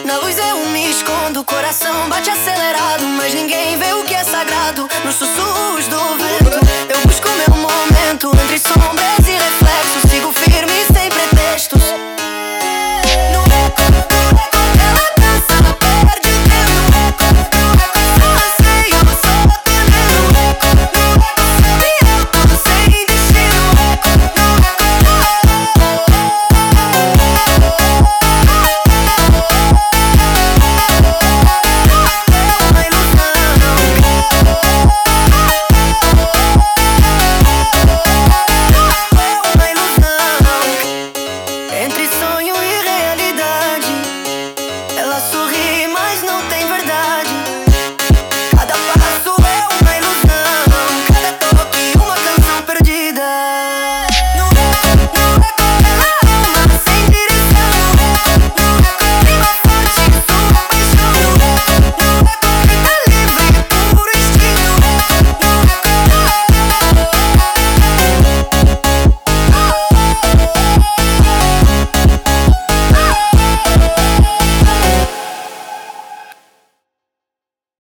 Na luz eu me escondo, o coração bate acelerado, mas ninguém vê o que é sagrado nos sussurros do vento. Eu busco meu momento entre sombras e reflexos, sigo